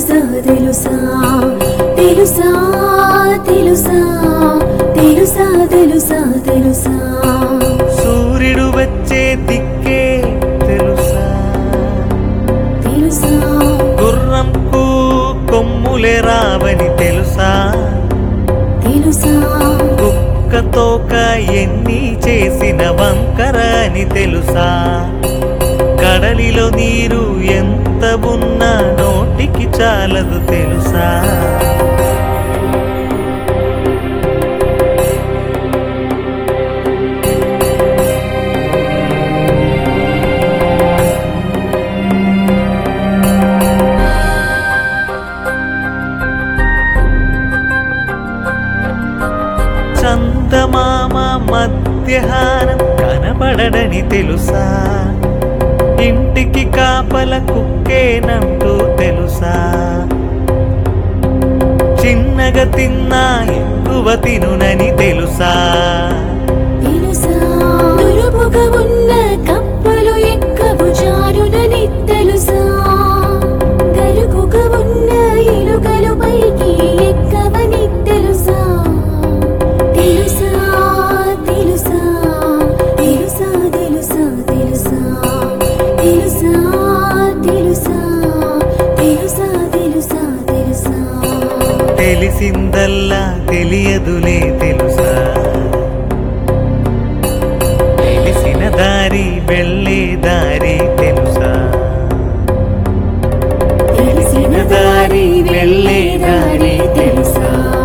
తెలుసా తెలుసా తెలుసా తెలుసా తెలుసా తెలుసా తెలుసా సూర్యుడు వచ్చే దిక్కే తెలుసా తెలుసా గుర్రంకు కొమ్ములే రావని తెలుసా తెలుసా కుక్కతోక ఎన్ని చేసిన వంకర అని తెలుసా కడలిలో నీరు ఎంత ఉన్నా నోటికి చాలదు తెలుసా చందమామ మధ్యాహ్నం కనబడడని తెలుసా ఇంటికి కాపల కుక్కేనంటూ తెలుసా చిన్నగా తిన్నా ఎక్కువ తినునని తెలుసా తెలుసా దురుపుగా ఉన్న కప్పలు ఎక్కవు జారునని తెలుసా గరుకుగా ఉన్న ఎలుకలు పైకి ఎక్కవని తెలుసా తెలుసా తెలుసా తెలుసా తెలుసా తెలుసా తెలుసా తెలుసా తెలుసా తెలుసా తెలుసా తెలిసిందల్లా తెలియదులే తెలుసా తెలిసిన దారి వెళ్ళే దారి తెలుసా తెలిసిన దారి వెళ్ళే దారి తెలుసా